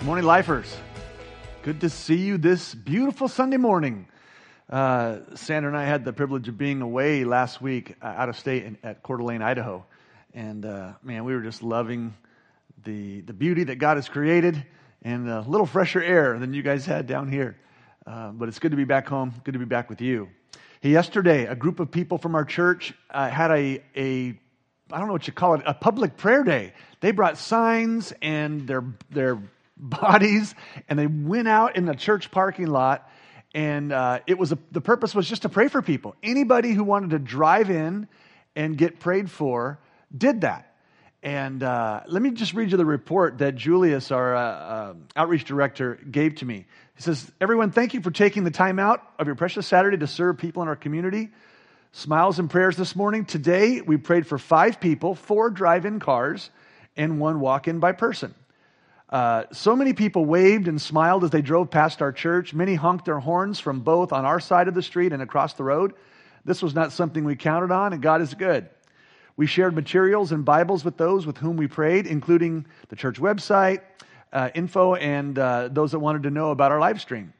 Good morning, Lifers. Good to see you this beautiful Sunday morning. Sandra and I had the privilege of being away last week out of state at Coeur d'Alene, Idaho. And man, we were just loving the beauty that God has created and a little fresher air than you guys had down here. But it's good to be back home, good to be back with you. Hey, yesterday, a group of people from our church had a I don't know what you call it, a public prayer day. They brought signs and their bodies, and they went out in the church parking lot, and the purpose was just to pray for people. Anybody who wanted to drive in and get prayed for did that. And let me just read you the report that Julius, our outreach director, gave to me. He says, "Everyone, thank you for taking the time out of your precious Saturday to serve people in our community. Smiles and prayers this morning. Today, we prayed for 5 people, 4 drive-in cars, and 1 walk-in by person. So many people waved and smiled as they drove past our church. Many honked their horns from both on our side of the street and across the road. This was not something we counted on, and God is good. We shared materials and Bibles with those with whom we prayed, including the church website, info, and those that wanted to know about our live stream.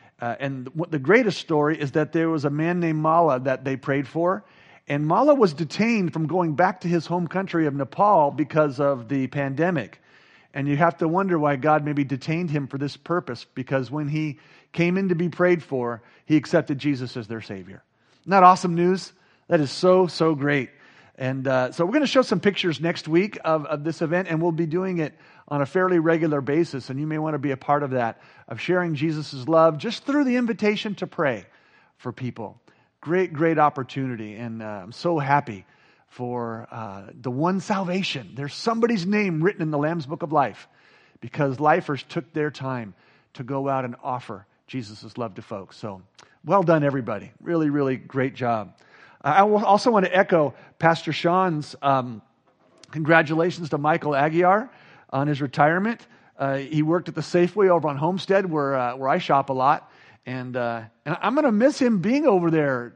And the greatest story is that there was a man named Mala that they prayed for, and Mala was detained from going back to his home country of Nepal because of the pandemic. And you have to wonder why God maybe detained him for this purpose, because when he came in to be prayed for, he accepted Jesus as their Savior. Isn't that awesome news? That is so, so great. And so we're going to show some pictures next week of this event, and we'll be doing it on a fairly regular basis. And you may want to be a part of that, of sharing Jesus' love just through the invitation to pray for people. Great, great opportunity. And I'm so happy for the one salvation. There's somebody's name written in the Lamb's Book of Life because lifers took their time to go out and offer Jesus' love to folks. So well done, everybody. Really, really great job. I also want to echo Pastor Sean's congratulations to Michael Aguiar on his retirement. He worked at the Safeway over on Homestead where I shop a lot. And I'm going to miss him being over there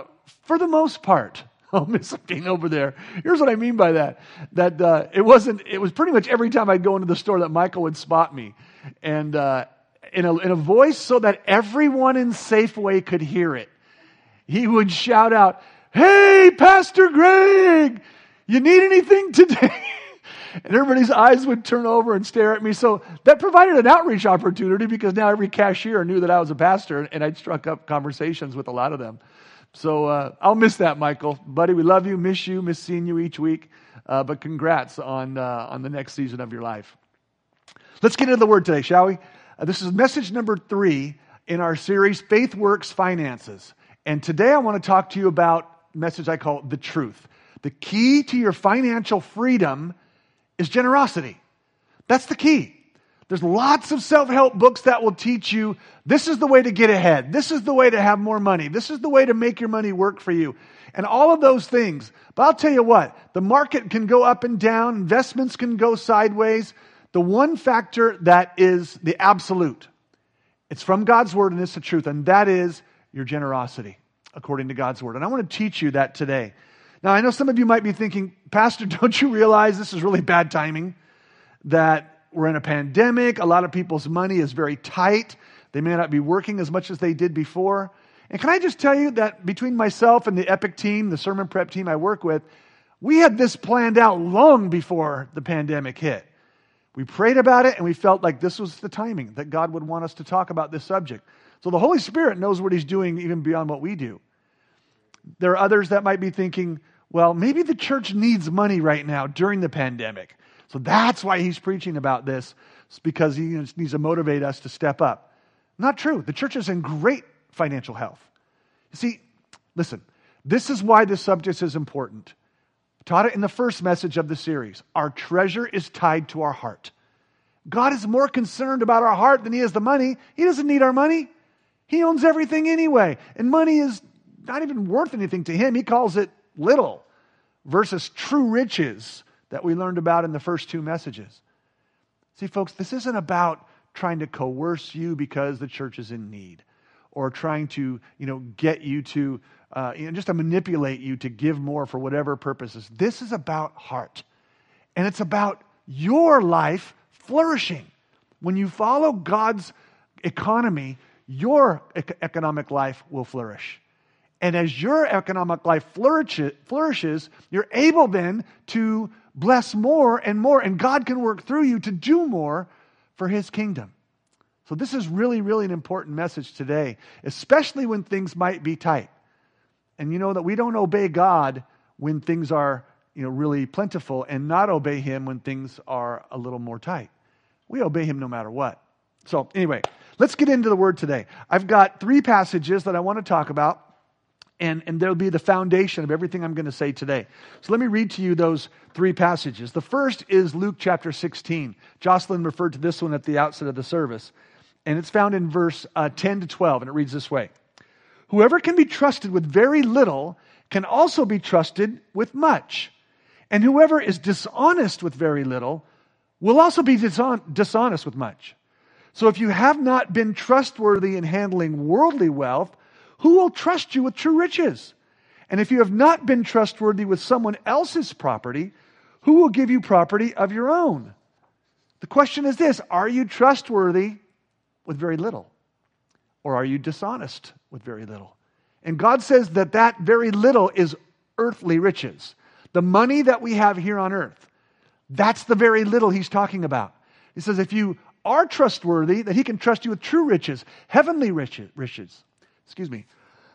for the most part. I'll miss him being over there. Here's what I mean by that. It was pretty much every time I'd go into the store that Michael would spot me. And in a voice so that everyone in Safeway could hear it, he would shout out, "Hey, Pastor Greg, you need anything today?" And everybody's eyes would turn over and stare at me. So that provided an outreach opportunity because now every cashier knew that I was a pastor, and I'd struck up conversations with a lot of them. So I'll miss that, Michael. Buddy, we love you, miss seeing you each week. But congrats on the next season of your life. Let's get into the Word today, shall we? This is message number 3 in our series, Faith Works Finances. And today I want to talk to you about a message I call the truth. The key to your financial freedom is generosity. That's the key. There's lots of self-help books that will teach you this is the way to get ahead. This is the way to have more money. This is the way to make your money work for you. And all of those things. But I'll tell you what, the market can go up and down. Investments can go sideways. The one factor that is the absolute, it's from God's Word and it's the truth, and that is your generosity according to God's Word. And I want to teach you that today. Now, I know some of you might be thinking, Pastor, don't you realize this is really bad timing? That we're in a pandemic. A lot of people's money is very tight. They may not be working as much as they did before. And can I just tell you that between myself and the Epic team, the sermon prep team I work with, we had this planned out long before the pandemic hit. We prayed about it and we felt like this was the timing that God would want us to talk about this subject. So the Holy Spirit knows what He's doing even beyond what we do. There are others that might be thinking, well, maybe the church needs money right now during the pandemic. So that's why He's preaching about this. It's because He needs to motivate us to step up. Not true. The church is in great financial health. You see, listen, this is why this subject is important. I taught it in the first message of the series. Our treasure is tied to our heart. God is more concerned about our heart than He is the money. He doesn't need our money. He owns everything anyway. And money is not even worth anything to Him. He calls it little versus true riches that we learned about in the first 2 messages. See, folks, this isn't about trying to coerce you because the church is in need or trying to, get you to, just to manipulate you to give more for whatever purposes. This is about heart. And it's about your life flourishing. When you follow God's economy, your economic life will flourish. And as your economic life flourishes, you're able then to bless more and more, and God can work through you to do more for His kingdom. So this is really, really an important message today, especially when things might be tight. And you know that we don't obey God when things are, really plentiful, and not obey Him when things are a little more tight. We obey Him no matter what. So anyway, let's get into the Word today. I've got 3 passages that I want to talk about, and they'll be the foundation of everything I'm going to say today. So let me read to you those 3 passages. The first is Luke chapter 16. Jocelyn referred to this one at the outset of the service. And it's found in verse 10 to 12, and it reads this way. Whoever can be trusted with very little can also be trusted with much. And whoever is dishonest with very little will also be dishonest with much. So if you have not been trustworthy in handling worldly wealth, who will trust you with true riches? And if you have not been trustworthy with someone else's property, who will give you property of your own? The question is this: are you trustworthy with very little? Or are you dishonest with very little? And God says that very little is earthly riches. The money that we have here on earth, that's the very little He's talking about. He says if you are trustworthy, that He can trust you with true riches, heavenly riches. Excuse me.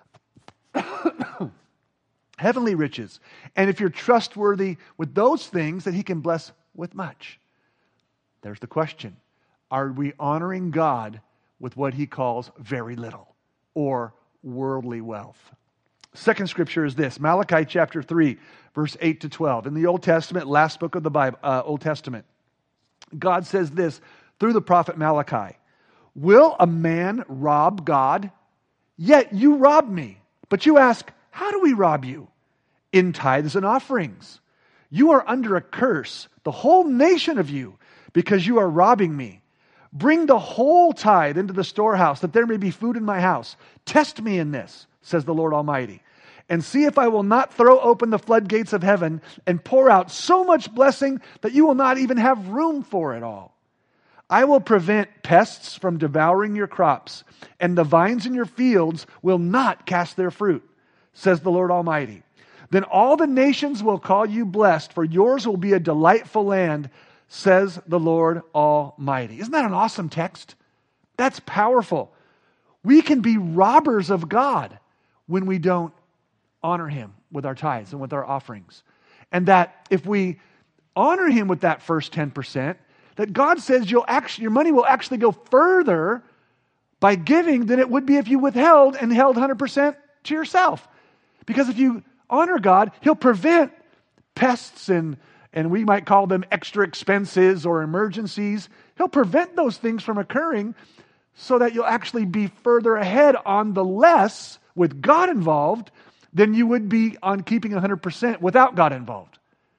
Heavenly riches. And if you're trustworthy with those things, that He can bless with much. There's the question. Are we honoring God with what He calls very little, or worldly wealth? Second scripture is this, Malachi chapter 3, verse 8 to 12. In the Old Testament, last book of the Bible, Old Testament, God says this through the prophet Malachi. Will a man rob God? Yet you rob me. But you ask, how do we rob you? In tithes and offerings. You are under a curse, the whole nation of you, because you are robbing me. Bring the whole tithe into the storehouse, that there may be food in my house. Test me in this, says the Lord Almighty, and see if I will not throw open the floodgates of heaven and pour out so much blessing that you will not even have room for it all. I will prevent pests from devouring your crops, and the vines in your fields will not cast their fruit, says the Lord Almighty. Then all the nations will call you blessed, for yours will be a delightful land, says the Lord Almighty. Isn't that an awesome text? That's powerful. We can be robbers of God when we don't honor Him with our tithes and with our offerings. And that if we honor Him with that first 10%, that God says your money will actually go further by giving than it would be if you withheld and held 100% to yourself. Because if you honor God, He'll prevent pests and we might call them extra expenses or emergencies. He'll prevent those things from occurring so that you'll actually be further ahead on the less with God involved than you would be on keeping 100% without God involved.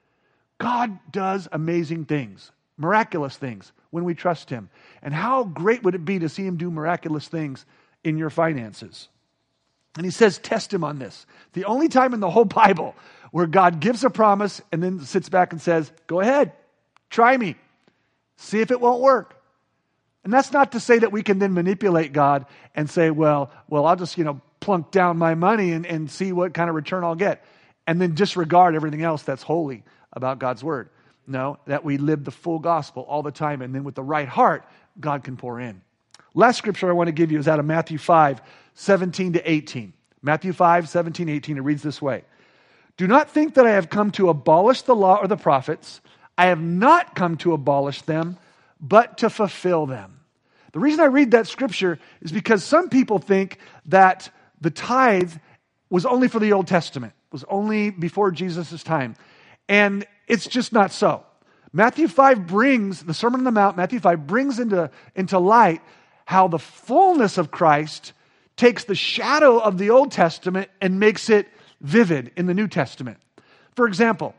God does amazing things, miraculous things, when we trust Him. And how great would it be to see Him do miraculous things in your finances? And He says, test Him on this. The only time in the whole Bible where God gives a promise and then sits back and says, go ahead, try me, see if it won't work. And that's not to say that we can then manipulate God and say, well, I'll just, plunk down my money and see what kind of return I'll get, and then disregard everything else that's holy about God's word. No, that we live the full gospel all the time, and then with the right heart, God can pour in. Last scripture I want to give you is out of Matthew 5, 17 to 18. Matthew 5, 17, 18, it reads this way. Do not think that I have come to abolish the law or the prophets. I have not come to abolish them, but to fulfill them. The reason I read that scripture is because some people think that the tithe was only for the Old Testament, was only before Jesus' time. And it's just not so. Matthew 5 brings, the Sermon on the Mount, Matthew 5 brings into light how the fullness of Christ takes the shadow of the Old Testament and makes it vivid in the New Testament. For example,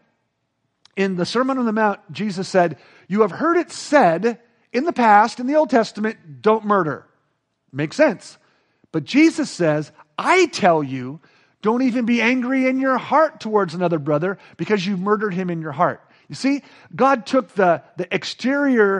in the Sermon on the Mount, Jesus said, you have heard it said in the past, in the Old Testament, don't murder. Makes sense. But Jesus says, I tell you, don't even be angry in your heart towards another brother because you murdered him in your heart. You see, God took the exterior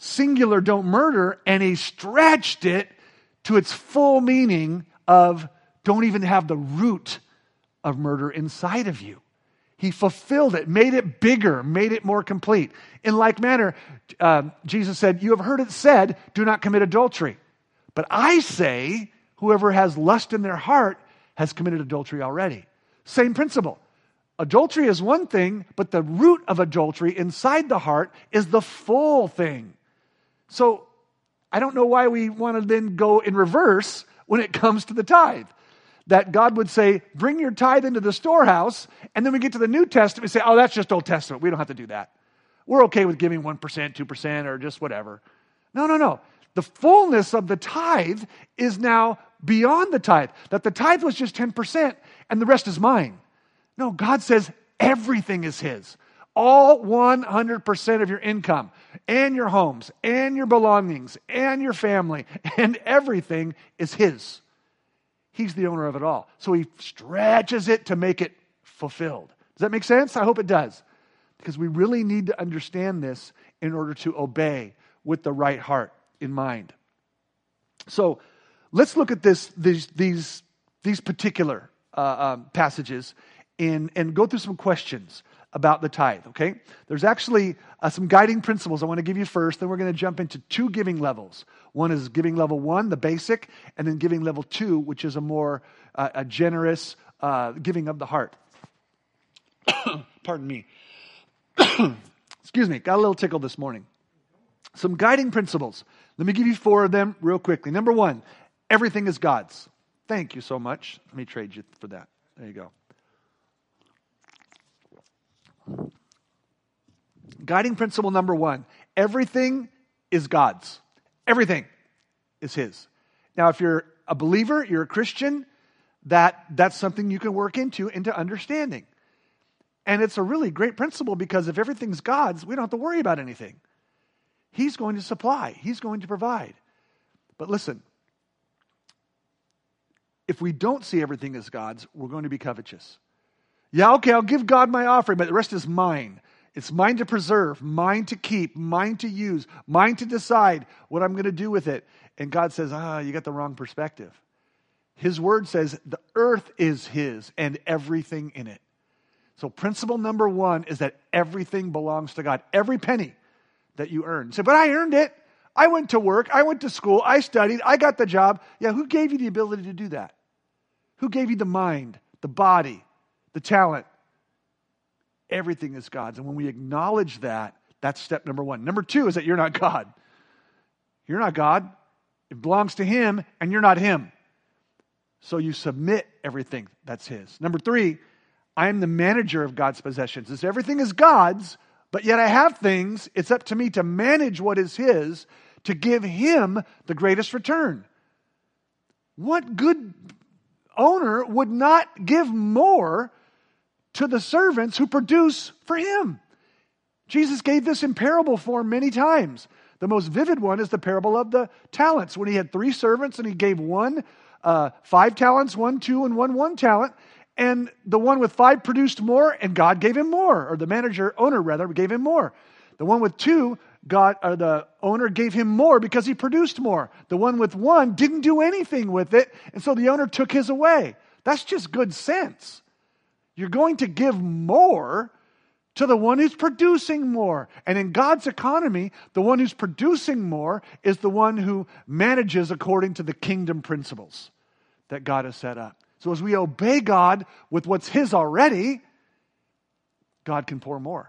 singular, don't murder, and he stretched it to its full meaning of don't even have the root of murder inside of you. He fulfilled it, made it bigger, made it more complete. In like manner, Jesus said, you have heard it said, do not commit adultery. But I say, whoever has lust in their heart has committed adultery already. Same principle. Adultery is one thing, but the root of adultery inside the heart is the full thing. So I don't know why we want to then go in reverse when it comes to the tithe. That God would say, bring your tithe into the storehouse, and then we get to the New Testament and say, oh, that's just Old Testament. We don't have to do that. We're okay with giving 1%, 2%, or just whatever. No. The fullness of the tithe is now beyond the tithe. That the tithe was just 10%, and the rest is mine. No, God says everything is His. All 100% of your income, and your homes, and your belongings, and your family, and everything is His. He's the owner of it all. So He stretches it to make it fulfilled. Does that make sense? I hope it does. Because we really need to understand this in order to obey with the right heart in mind. So let's look at these particular passages and go through some questions about the tithe, okay? There's actually some guiding principles I want to give you first, then we're going to jump into two giving levels. One is giving level 1, the basic, and then giving level 2, which is a more a generous giving of the heart. Pardon me. Excuse me, got a little tickle this morning. Some guiding principles. Let me give you 4 of them real quickly. Number 1, everything is God's. Thank you so much. Let me trade you for that. There you go. Guiding principle number 1, everything is God's. Everything is His. Now, if you're a believer, you're a Christian, that's something you can work into understanding. And it's a really great principle because if everything's God's, we don't have to worry about anything. He's going to supply. He's going to provide. But listen, if we don't see everything as God's, we're going to be covetous. Yeah, okay, I'll give God my offering, but the rest is mine. It's mine to preserve, mine to keep, mine to use, mine to decide what I'm going to do with it. And God says, you got the wrong perspective. His word says the earth is His and everything in it. So principle number 1 is that everything belongs to God. Every penny that you earn. Say, but I earned it. I went to work. I went to school. I studied. I got the job. Yeah, who gave you the ability to do that? Who gave you the mind, the body, the talent? Everything is God's. And when we acknowledge that, that's step number 1. Number 2 is that you're not God. You're not God. It belongs to Him, and you're not Him. So you submit everything that's His. Number 3, I am the manager of God's possessions. It's everything is God's, but yet I have things. It's up to me to manage what is His, to give Him the greatest return. What good owner would not give more to the servants who produce for Him? Jesus gave this in parable form many times. The most vivid one is the parable of the talents, when He had 3 servants and He gave one 5 talents, 1 2, and 1 talent. And the one with 5 produced more, and God gave him more, or the owner gave him more. The one with 2, the owner gave him more because he produced more. The one with 1 didn't do anything with it, and so the owner took his away. That's just good sense. You're going to give more to the one who's producing more. And in God's economy, the one who's producing more is the one who manages according to the kingdom principles that God has set up. So as we obey God with what's His already, God can pour more.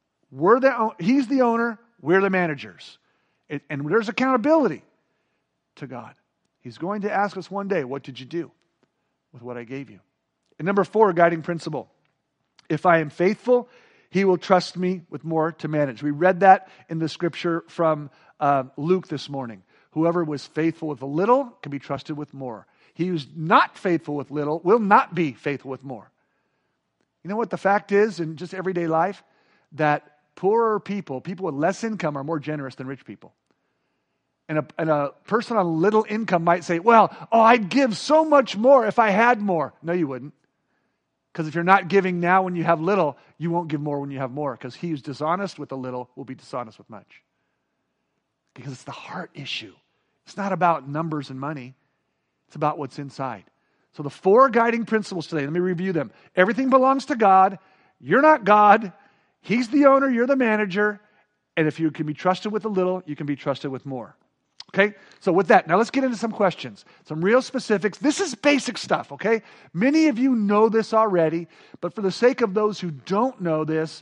He's the owner, we're the managers. And there's accountability to God. He's going to ask us one day, what did you do with what I gave you? And number 4, guiding principle. If I am faithful, He will trust me with more to manage. We read that in the scripture from Luke this morning. Whoever was faithful with a little can be trusted with more. He who's not faithful with little will not be faithful with more. You know what the fact is in just everyday life? That poorer people with less income are more generous than rich people. And a person on little income might say, I'd give so much more if I had more. No, you wouldn't. Because if you're not giving now when you have little, you won't give more when you have more. Because he who's dishonest with a little will be dishonest with much. because it's the heart issue. It's not about numbers and money. It's about what's inside. So the 4 guiding principles today, let me review them. Everything belongs to God. You're not God. He's the owner. You're the manager. And if you can be trusted with a little, you can be trusted with more. Okay? So with that, now let's get into some questions. Some real specifics. This is basic stuff, okay? Many of you know this already, but for the sake of those who don't know this,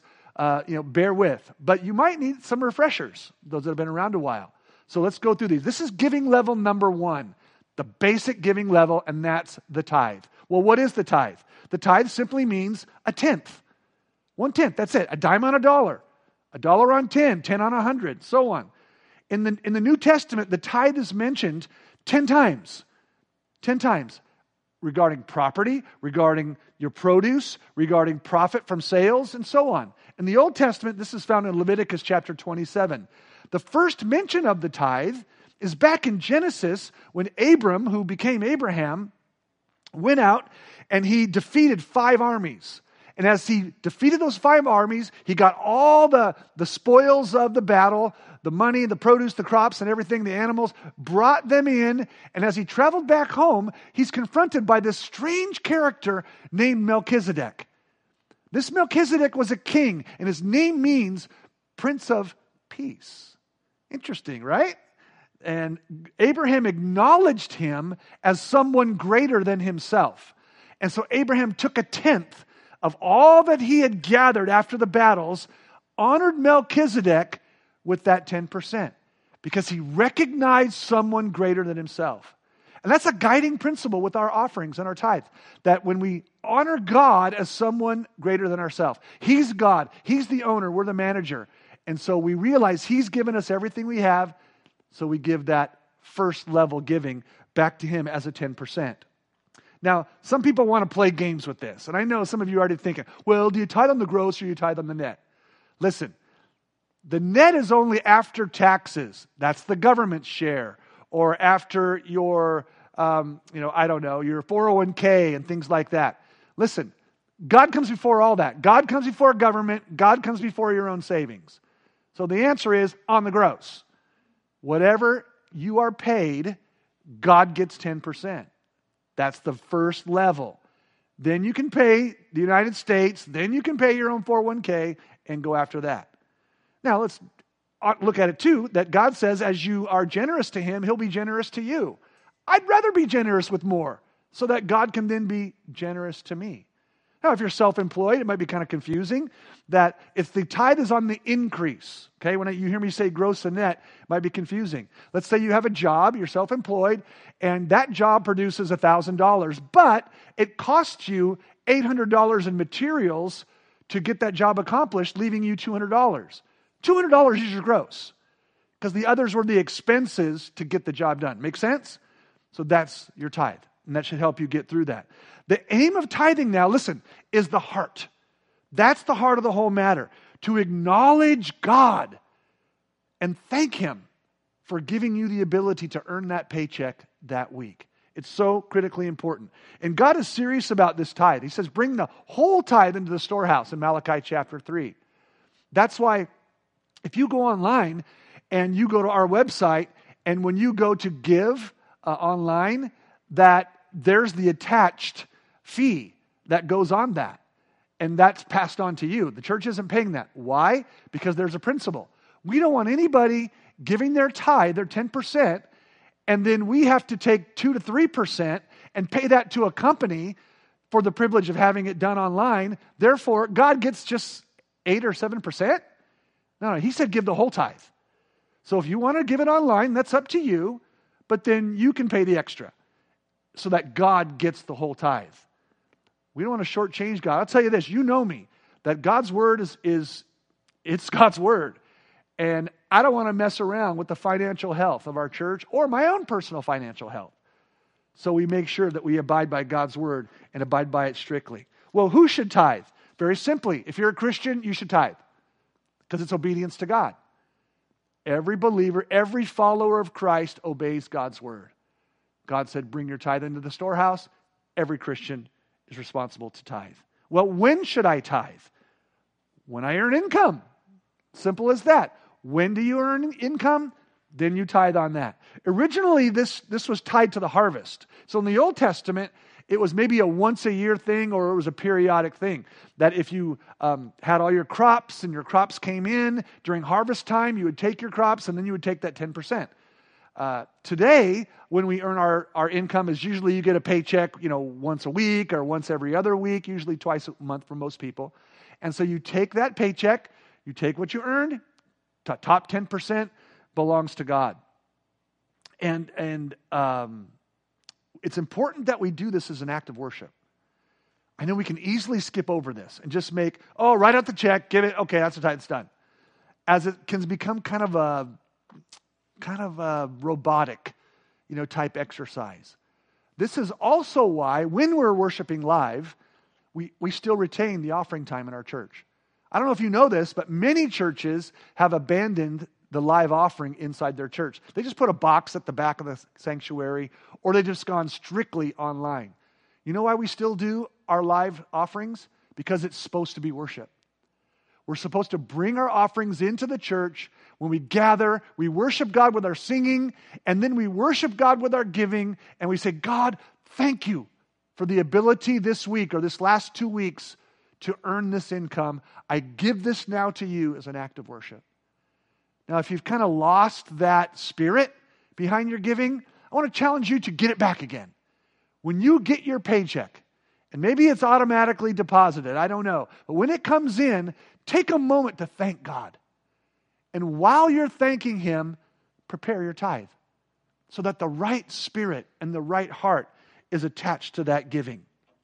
bear with. But you might need some refreshers, those that have been around a while. So let's go through these. This is giving level number 1, the basic giving level, and that's the tithe. Well, what is the tithe? The tithe simply means a tenth. 1/10, that's it. A dime on a dollar on 10, 10 on 100, so on. In the New Testament, the tithe is mentioned 10 times. 10 times. Regarding property, regarding your produce, regarding profit from sales, and so on. In the Old Testament, this is found in Leviticus chapter 27. The first mention of the tithe is back in Genesis when Abram, who became Abraham, went out and he defeated 5 armies. And as he defeated those 5 armies, he got all the spoils of the battle, the money, the produce, the crops, and everything, the animals, brought them in. And as he traveled back home, he's confronted by this strange character named Melchizedek. This Melchizedek was a king, and his name means Prince of Peace. Interesting, right? And Abraham acknowledged him as someone greater than himself. And so Abraham took a tenth of all that he had gathered after the battles, honored Melchizedek with that 10%, because he recognized someone greater than himself. And that's a guiding principle with our offerings and our tithe, that when we honor God as someone greater than ourselves, He's God, He's the owner, we're the manager. And so we realize He's given us everything we have, so we give that first level giving back to Him as a 10%. Now, some people want to play games with this. And I know some of you are already thinking, well, do you tithe on the gross or do you tithe on the net? Listen, the net is only after taxes. That's the government's share. Or after your, your 401k and things like that. Listen, God comes before all that. God comes before government. God comes before your own savings. So the answer is on the gross. Whatever you are paid, God gets 10%. That's the first level. Then you can pay the United States. Then you can pay your own 401k and go after that. Now, let's look at it too, that God says as you are generous to Him, He'll be generous to you. I'd rather be generous with more so that God can then be generous to me. Now, if you're self-employed, it might be kind of confusing that if the tithe is on the increase, okay, when you hear me say gross and net, it might be confusing. Let's say you have a job, you're self-employed, and that job produces $1,000, but it costs you $800 in materials to get that job accomplished, leaving you $200. $200 is your gross, because the others were the expenses to get the job done. Make sense? So that's your tithe, and that should help you get through that. The aim of tithing now, listen, is the heart. That's the heart of the whole matter. To acknowledge God and thank Him for giving you the ability to earn that paycheck that week. It's so critically important. And God is serious about this tithe. He says, bring the whole tithe into the storehouse in Malachi chapter 3. That's why if you go online and you go to our website, and when you go to give online, that there's the attached fee that goes on that. And that's passed on to you. The church isn't paying that. Why? Because there's a principle. We don't want anybody giving their tithe, their 10%, and then we have to take 2 to 3% and pay that to a company for the privilege of having it done online. Therefore, God gets just 8 or 7%? No, He said give the whole tithe. So if you want to give it online, that's up to you, but then you can pay the extra so that God gets the whole tithe. We don't want to shortchange God. I'll tell you this, you know me, that God's word is God's word. And I don't want to mess around with the financial health of our church or my own personal financial health. So we make sure that we abide by God's word and abide by it strictly. Well, who should tithe? Very simply, if you're a Christian, you should tithe because it's obedience to God. Every believer, every follower of Christ obeys God's word. God said, bring your tithe into the storehouse. Every Christian is responsible to tithe. Well, when should I tithe? When I earn income. Simple as that. When do you earn income? Then you tithe on that. Originally, this was tied to the harvest. So in the Old Testament, it was maybe a once-a-year thing, or it was a periodic thing. That if you had all your crops and your crops came in during harvest time, you would take your crops and then you would take that 10%. Today, when we earn our income, is usually you get a paycheck, once a week or once every other week, usually twice a month for most people. And so you take that paycheck, you take what you earned, top 10% belongs to God. And it's important that we do this as an act of worship. I know we can easily skip over this and just write out the check, give it, okay, that's the tithe, it's done. As it can become kind of a robotic, type exercise. This is also why when we're worshiping live, we still retain the offering time in our church. I don't know if you know this, but many churches have abandoned the live offering inside their church. They just put a box at the back of the sanctuary, or they've just gone strictly online. You know why we still do our live offerings? Because it's supposed to be worship. We're supposed to bring our offerings into the church. When we gather, we worship God with our singing, and then we worship God with our giving, and we say, God, thank you for the ability this week or this last 2 weeks to earn this income. I give this now to you as an act of worship. Now, if you've kind of lost that spirit behind your giving, I want to challenge you to get it back again. When you get your paycheck, and maybe it's automatically deposited, I don't know, but when it comes in, take a moment to thank God. And while you're thanking Him, prepare your tithe so that the right spirit and the right heart is attached to that giving.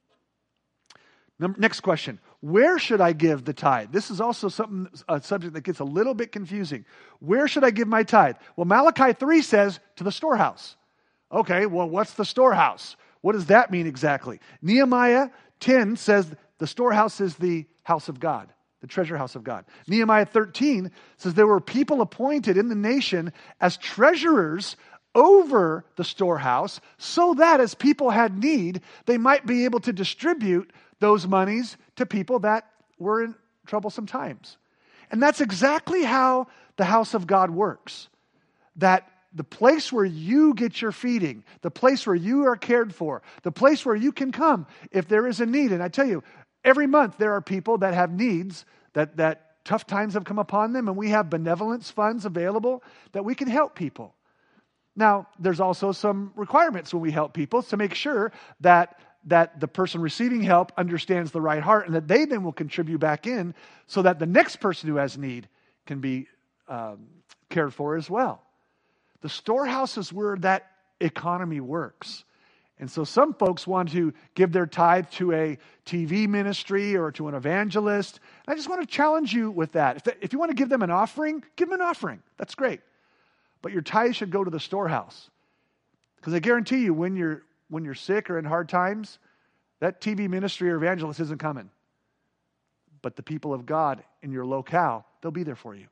Next question. Where should I give the tithe? This is also a subject that gets a little bit confusing. Where should I give my tithe? Well, Malachi 3 says to the storehouse. Okay, well, what's the storehouse? What does that mean exactly? Nehemiah 10 says the storehouse is the house of God, the treasure house of God. Nehemiah 13 says there were people appointed in the nation as treasurers over the storehouse so that as people had need, they might be able to distribute those monies to people that were in troublesome times. And that's exactly how the house of God works. That the place where you get your feeding, the place where you are cared for, the place where you can come if there is a need. And I tell you, every month there are people that have needs, that tough times have come upon them, and we have benevolence funds available that we can help people. Now, there's also some requirements when we help people to make sure that the person receiving help understands the right heart and that they then will contribute back in so that the next person who has need can be cared for as well. The storehouse is where that economy works. And so some folks want to give their tithe to a TV ministry or to an evangelist. I just want to challenge you with that. If you want to give them an offering, give them an offering. That's great. But your tithe should go to the storehouse. Because I guarantee you, when you're sick or in hard times, that TV ministry or evangelist isn't coming. But the people of God in your locale, they'll be there for you.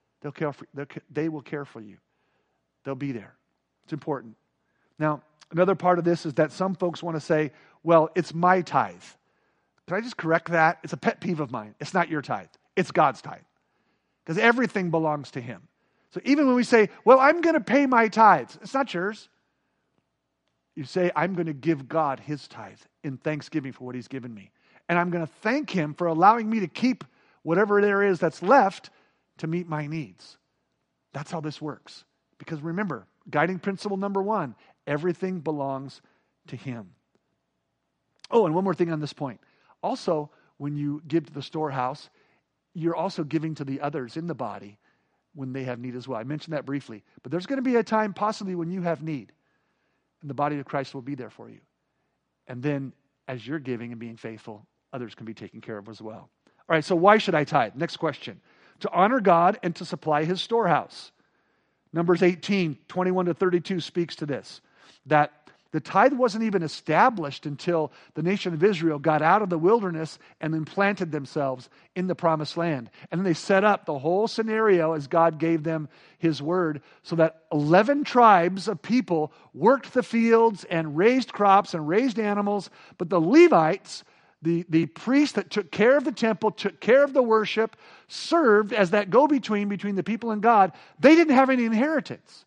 They will care for you. They'll be there. It's important. Now, another part of this is that some folks want to say, well, it's my tithe. Can I just correct that? It's a pet peeve of mine. It's not your tithe. It's God's tithe. Because everything belongs to Him. So even when we say, well, I'm going to pay my tithes, it's not yours. You say, I'm going to give God His tithe in thanksgiving for what He's given me. And I'm going to thank Him for allowing me to keep whatever there is that's left to meet my needs. That's how this works. Because remember, guiding principle number 1, everything belongs to Him. Oh, and one more thing on this point. Also, when you give to the storehouse, you're also giving to the others in the body when they have need as well. I mentioned that briefly. But there's going to be a time possibly when you have need. And the body of Christ will be there for you. And then as you're giving and being faithful, others can be taken care of as well. All right, so why should I tithe? Next question. To honor God and to supply His storehouse. Numbers 18, 21 to 32 speaks to this. That the tithe wasn't even established until the nation of Israel got out of the wilderness and then planted themselves in the promised land. And then they set up the whole scenario as God gave them His word so that 11 tribes of people worked the fields and raised crops and raised animals. But the Levites, the priests that took care of the temple, took care of the worship, served as that go-between between the people and God. They didn't have any inheritance.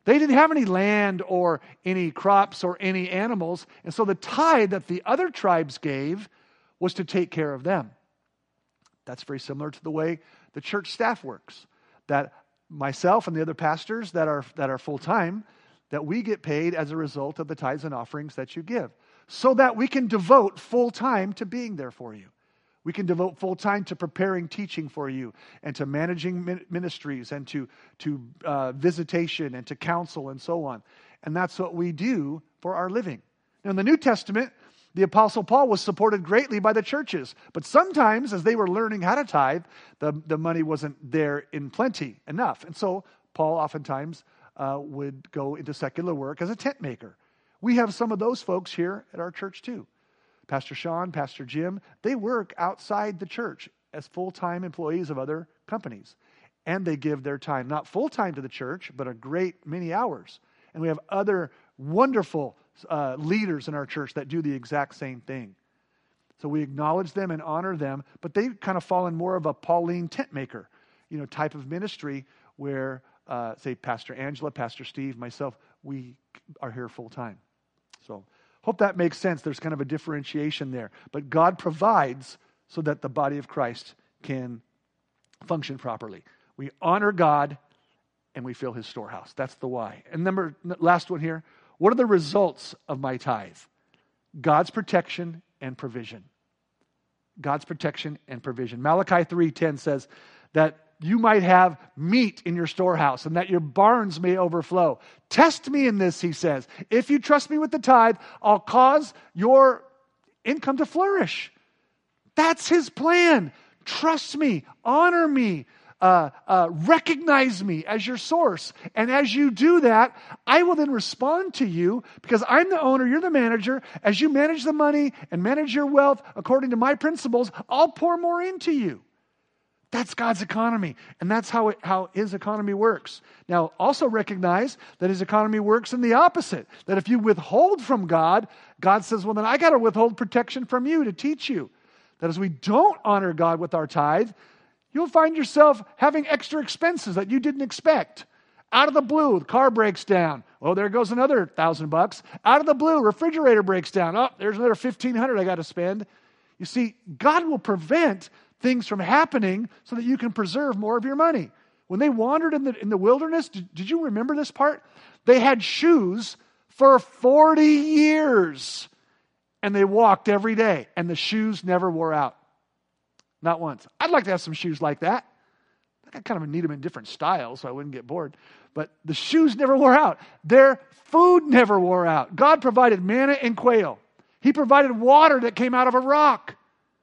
They didn't have any land or any crops or any animals. And so the tithe that the other tribes gave was to take care of them. That's very similar to the way the church staff works. That myself and the other pastors that are full-time, that we get paid as a result of the tithes and offerings that you give, so that we can devote full time to being there for you. We can devote full time to preparing teaching for you, and to managing ministries, and to visitation, and to counsel, and so on. And that's what we do for our living. Now, in the New Testament, the Apostle Paul was supported greatly by the churches. But sometimes, as they were learning how to tithe, the money wasn't there in plenty enough. And so Paul oftentimes would go into secular work as a tent maker. We have some of those folks here at our church too. Pastor Sean, Pastor Jim, they work outside the church as full-time employees of other companies. And they give their time, not full-time to the church, but a great many hours. And we have other wonderful leaders in our church that do the exact same thing. So we acknowledge them and honor them, but they kind of fall in more of a Pauline tent maker, type of ministry where, say, Pastor Angela, Pastor Steve, myself, we are here full-time. So hope that makes sense. There's kind of a differentiation there. But God provides so that the body of Christ can function properly. We honor God and we fill his storehouse. That's the why. And last one here. What are the results of my tithe? God's protection and provision. God's protection and provision. Malachi 3:10 says that you might have meat in your storehouse and that your barns may overflow. Test me in this, he says. If you trust me with the tithe, I'll cause your income to flourish. That's his plan. Trust me, honor me, recognize me as your source. And as you do that, I will then respond to you because I'm the owner, you're the manager. As you manage the money and manage your wealth according to my principles, I'll pour more into you. That's God's economy, and that's how his economy works. Now, also recognize that his economy works in the opposite, that if you withhold from God, God says, well, then I got to withhold protection from you to teach you. That as we don't honor God with our tithe, you'll find yourself having extra expenses that you didn't expect. Out of the blue, the car breaks down. Oh, there goes another $1,000. Out of the blue, refrigerator breaks down. Oh, there's another $1,500 I got to spend. You see, God will prevent things from happening so that you can preserve more of your money. When they wandered in the wilderness, did you remember this part? They had shoes for 40 years. And they walked every day. And the shoes never wore out. Not once. I'd like to have some shoes like that. I kind of need them in different styles so I wouldn't get bored. But the shoes never wore out. Their food never wore out. God provided manna and quail. He provided water that came out of a rock.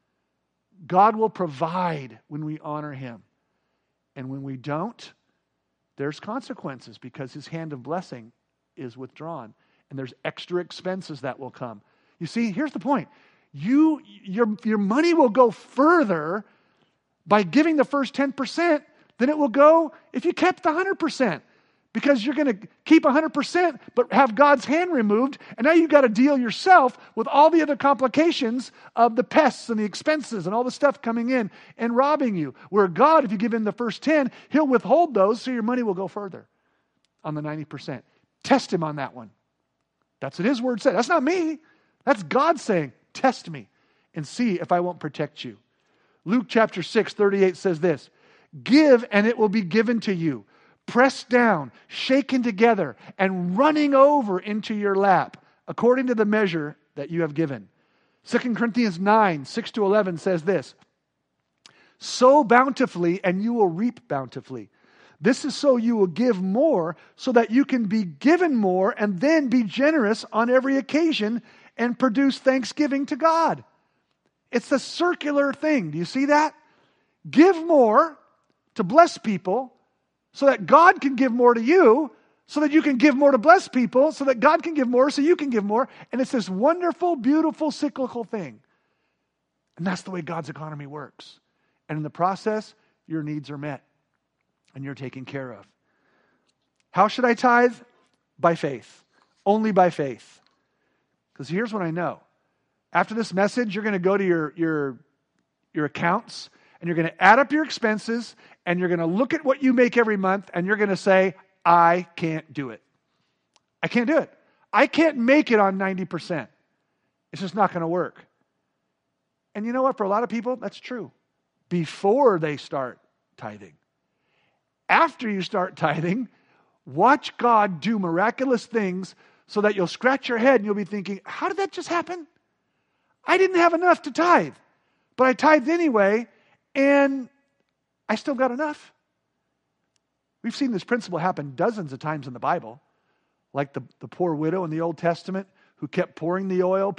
God will provide when we honor him. And when we don't, there's consequences because his hand of blessing is withdrawn. And there's extra expenses that will come. You see, here's the point. Your money will go further by giving the first 10% than it will go if you kept the 100%. Because you're going to keep 100% but have God's hand removed, and now you've got to deal yourself with all the other complications of the pests and the expenses and all the stuff coming in and robbing you. Where God, if you give him the first 10, he'll withhold those so your money will go further on the 90%. Test him on that one. That's what his word said. That's not me. That's God saying, test me and see if I won't protect you. Luke chapter 6:38 says this, give and it will be given to you. Pressed down, shaken together, and running over into your lap, according to the measure that you have given. 2 Corinthians 9:6-11 says this, sow bountifully, and you will reap bountifully. This is so you will give more, so that you can be given more, and then be generous on every occasion, and produce thanksgiving to God. It's a circular thing. Do you see that? Give more to bless people, so that God can give more to you, so that you can give more to bless people, so that God can give more, so you can give more. And it's this wonderful, beautiful, cyclical thing. And that's the way God's economy works. And in the process, your needs are met and you're taken care of. How should I tithe? By faith. Only by faith. Because here's what I know. After this message, you're going to go to your accounts, and you're going to add up your expenses, and you're going to look at what you make every month, and you're going to say, I can't do it. I can't do it. I can't make it on 90%. It's just not going to work. And you know what? For a lot of people, that's true. Before they start tithing. After you start tithing, watch God do miraculous things so that you'll scratch your head and you'll be thinking, how did that just happen? I didn't have enough to tithe, but I tithed anyway, and I still got enough. We've seen this principle happen dozens of times in the Bible, like the poor widow in the Old Testament who kept pouring the oil,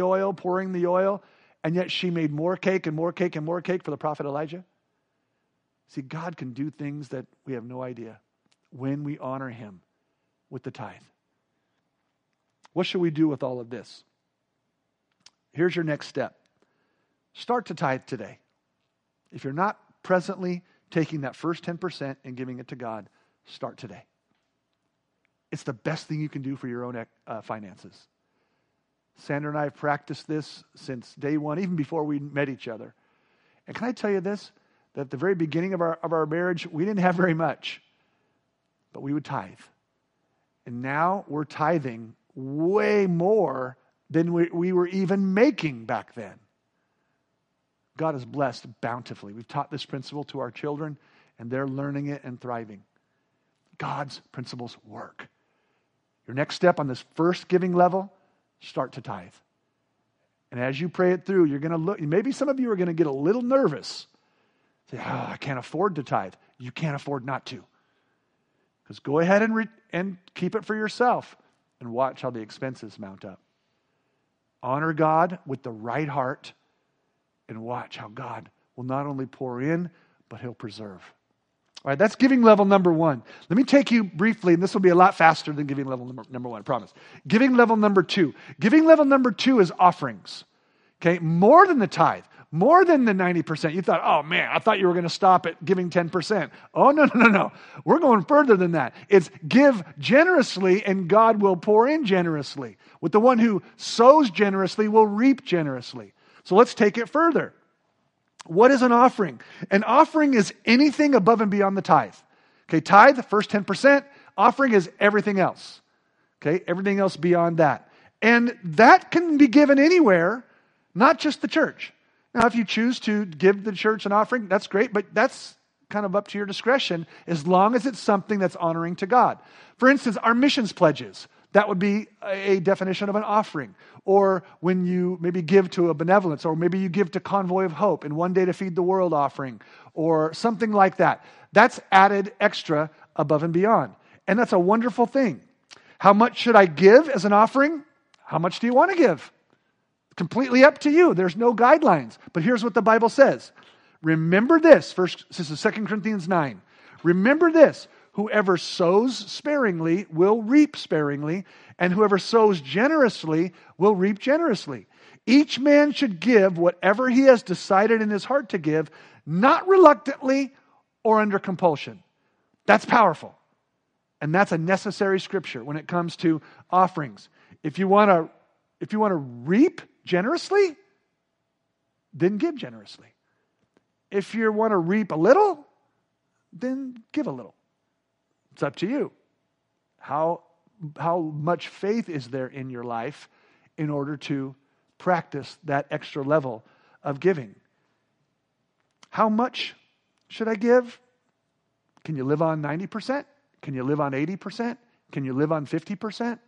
and yet she made more cake and more cake and more cake for the prophet Elijah. See, God can do things that we have no idea when we honor him with the tithe. What should we do with all of this? Here's your next step. Start to tithe today. If you're not presently taking that first 10% and giving it to God, start today. It's the best thing you can do for your own finances. Sandra and I have practiced this since day one, even before we met each other. And can I tell you this? That at the very beginning of our marriage, we didn't have very much, but we would tithe. And now we're tithing way more than we were even making back then. God has blessed bountifully. We've taught this principle to our children, and they're learning it and thriving. God's principles work. Your next step on this first giving level, start to tithe. And as you pray it through, you're going to look, maybe some of you are going to get a little nervous. Say, I can't afford to tithe. You can't afford not to. Because go ahead and keep it for yourself and watch how the expenses mount up. Honor God with the right heart and watch how God will not only pour in, but he'll preserve. All right, that's giving level number one. Let me take you briefly, and this will be a lot faster than giving level number one, I promise. Giving level number two. Giving level number two is offerings. Okay, more than the tithe, more than the 90%. You thought, oh man, I thought you were going to stop at giving 10%. Oh, no. We're going further than that. It's give generously and God will pour in generously. With the one who sows generously will reap generously. So let's take it further. What is an offering? An offering is anything above and beyond the tithe. Okay, tithe, the first 10%. Offering is everything else. Okay, everything else beyond that. And that can be given anywhere, not just the church. Now, if you choose to give the church an offering, that's great, but that's kind of up to your discretion as long as it's something that's honoring to God. For instance, our missions pledges. That would be a definition of an offering. Or when you maybe give to a benevolence, or maybe you give to Convoy of Hope and One Day to Feed the World offering, or something like that. That's added extra above and beyond. And that's a wonderful thing. How much should I give as an offering? How much do you want to give? Completely up to you. There's no guidelines. But here's what the Bible says. Remember this. This is 2 Corinthians 9. Remember this. Whoever sows sparingly will reap sparingly, and whoever sows generously will reap generously. Each man should give whatever he has decided in his heart to give, not reluctantly or under compulsion. That's powerful. And that's a necessary scripture when it comes to offerings. If you want to reap generously, then give generously. If you want to reap a little, then give a little. It's up to you. How much faith is there in your life in order to practice that extra level of giving? How much should I give? Can you live on 90%? Can you live on 80%? Can you live on 50%?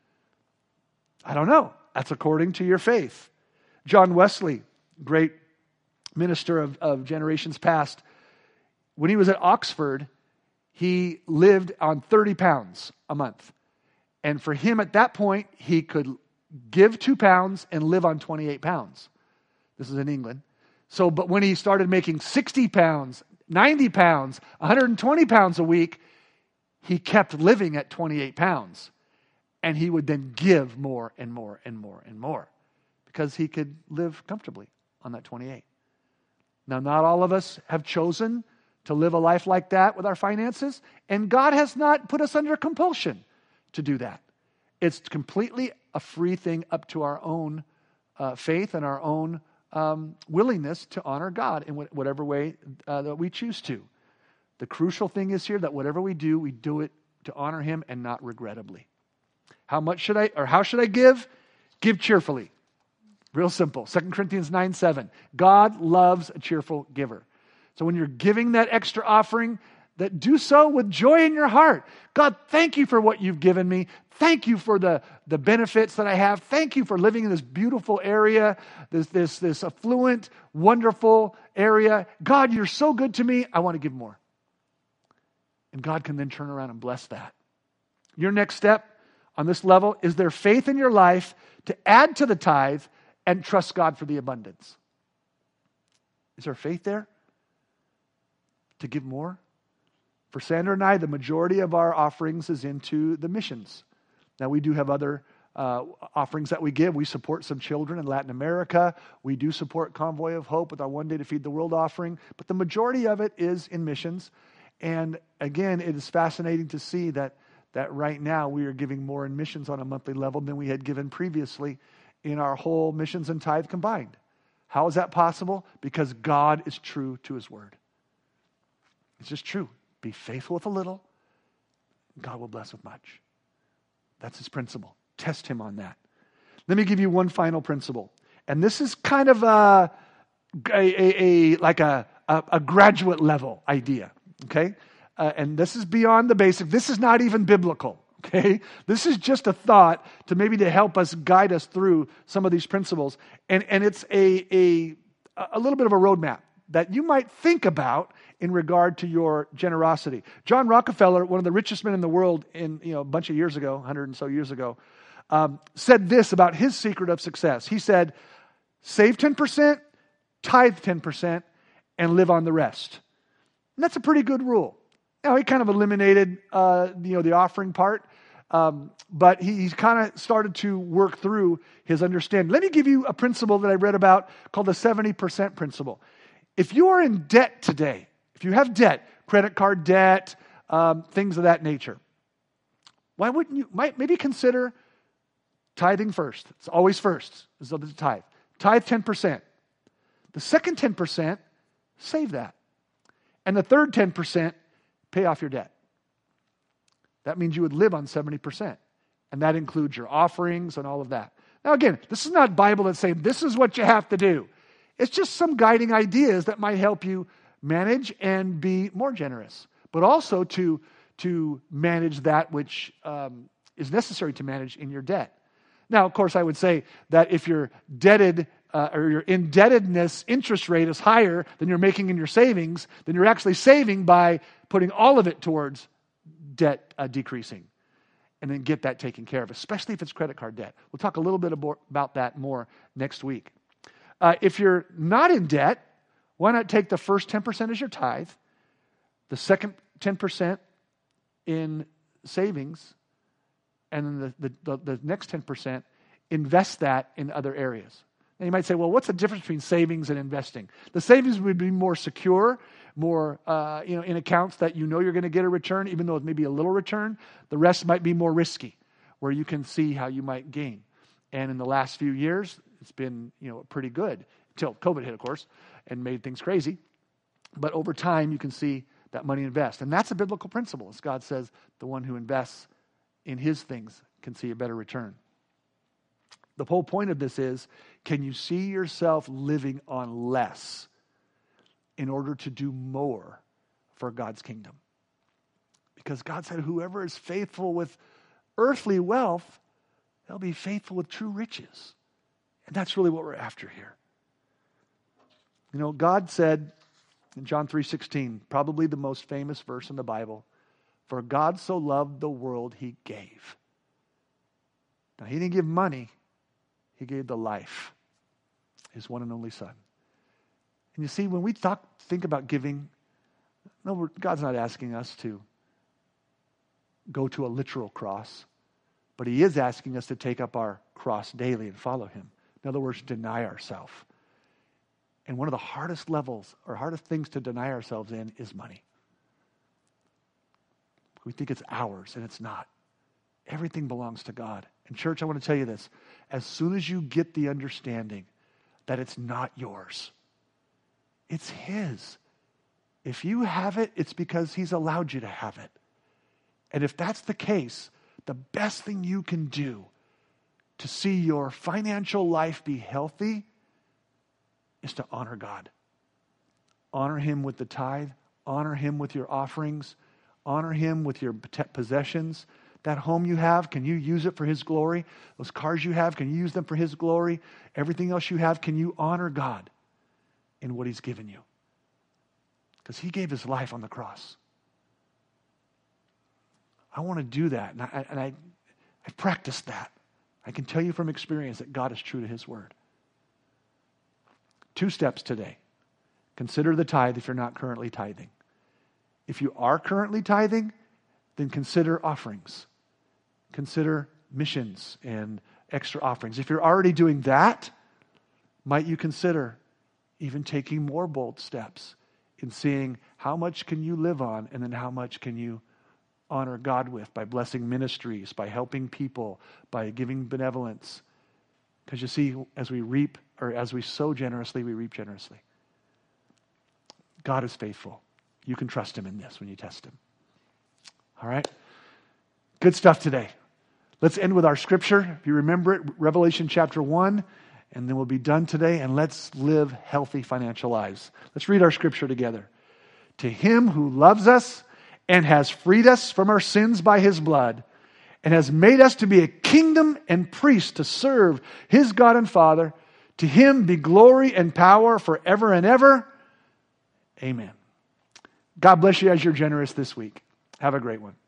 I don't know. That's according to your faith. John Wesley, great minister of generations past, when he was at Oxford, he lived on 30 pounds a month. And for him at that point, he could give 2 pounds and live on 28 pounds. This is in England. But when he started making 60 pounds, 90 pounds, 120 pounds a week, he kept living at 28 pounds. And he would then give more and more and more and more because he could live comfortably on that 28. Now, not all of us have chosen to live a life like that with our finances, and God has not put us under compulsion to do that. It's completely a free thing up to our own faith and our own willingness to honor God in whatever way that we choose to. The crucial thing is here that whatever we do it to honor Him and not regrettably. How should I give? Give cheerfully. Real simple. 2 Corinthians 9:7. God loves a cheerful giver. So when you're giving that extra offering, that do so with joy in your heart. God, thank you for what you've given me. Thank you for the benefits that I have. Thank you for living in this beautiful area, this affluent, wonderful area. God, you're so good to me. I want to give more. And God can then turn around and bless that. Your next step on this level is there faith in your life to add to the tithe and trust God for the abundance. Is there faith there to give more? For Sandra and I, the majority of our offerings is into the missions. Now, we do have other offerings that we give. We support some children in Latin America. We do support Convoy of Hope with our One Day to Feed the World offering. But the majority of it is in missions. And again, it is fascinating to see that right now we are giving more in missions on a monthly level than we had given previously in our whole missions and tithe combined. How is that possible? Because God is true to His word. It's just true. Be faithful with a little, God will bless with much. That's His principle. Test Him on that. Let me give you one final principle. And this is kind of like a graduate level idea. Okay? And this is beyond the basic. This is not even biblical. Okay? This is just a thought to help us guide us through some of these principles. And it's a little bit of a roadmap that you might think about in regard to your generosity. John Rockefeller, one of the richest men in the world in a bunch of years ago, 100 and so years ago, said this about his secret of success. He said, save 10%, tithe 10%, and live on the rest. And that's a pretty good rule. Now, he kind of eliminated the offering part, but he's kind of started to work through his understanding. Let me give you a principle that I read about called the 70% principle. If you are in debt today, if you have debt, credit card debt, things of that nature, why wouldn't you maybe consider tithing first? It's always first, is the tithe. Tithe 10%. The second 10%, save that. And the third 10%, pay off your debt. That means you would live on 70%. And that includes your offerings and all of that. Now again, this is not Bible that's saying this is what you have to do. It's just some guiding ideas that might help you manage and be more generous, but also to manage that which is necessary to manage in your debt. Now, of course, I would say that if your debted or your indebtedness interest rate is higher than you're making in your savings, then you're actually saving by putting all of it towards debt decreasing. And then get that taken care of, especially if it's credit card debt. We'll talk a little bit about that more next week. If you're not in debt, why not take the first 10% as your tithe, the second 10% in savings, and then the next 10%, invest that in other areas. And you might say, well, what's the difference between savings and investing? The savings would be more secure, more in accounts that you know you're going to get a return, even though it may be a little return. The rest might be more risky, where you can see how you might gain. And in the last few years, it's been pretty good, until COVID hit, of course, and made things crazy. But over time, you can see that money invest. And that's a biblical principle. As God says, the one who invests in His things can see a better return. The whole point of this is, can you see yourself living on less in order to do more for God's kingdom? Because God said, whoever is faithful with earthly wealth, they'll be faithful with true riches. And that's really what we're after here. God said in John 3:16, probably the most famous verse in the Bible, for God so loved the world, He gave. Now, He didn't give money. He gave the life, His one and only Son. And you see, when we think about giving, no, God's not asking us to go to a literal cross, but He is asking us to take up our cross daily and follow Him. In other words, deny ourselves. And one of the hardest levels or hardest things to deny ourselves in is money. We think it's ours, and it's not. Everything belongs to God. And church, I want to tell you this. As soon as you get the understanding that it's not yours, it's His. If you have it, it's because He's allowed you to have it. And if that's the case, the best thing you can do to see your financial life be healthy is to honor God. Honor Him with the tithe. Honor Him with your offerings. Honor Him with your possessions. That home you have, can you use it for His glory? Those cars you have, can you use them for His glory? Everything else you have, can you honor God in what He's given you? Because He gave His life on the cross. I want to do that, and I've practiced that. I can tell you from experience that God is true to His word. 2 steps today. Consider the tithe if you're not currently tithing. If you are currently tithing, then consider offerings. Consider missions and extra offerings. If you're already doing that, might you consider even taking more bold steps in seeing how much can you live on and then how much can you honor God with by blessing ministries, by helping people, by giving benevolence. Because you see, as we sow generously, we reap generously. God is faithful. You can trust Him in this when you test Him. All right? Good stuff today. Let's end with our scripture. If you remember it, Revelation chapter 1, and then we'll be done today, and let's live healthy financial lives. Let's read our scripture together. To Him who loves us and has freed us from our sins by His blood, and has made us to be a kingdom and priests to serve His God and Father, to Him be glory and power forever and ever. Amen. God bless you as you're generous this week. Have a great one.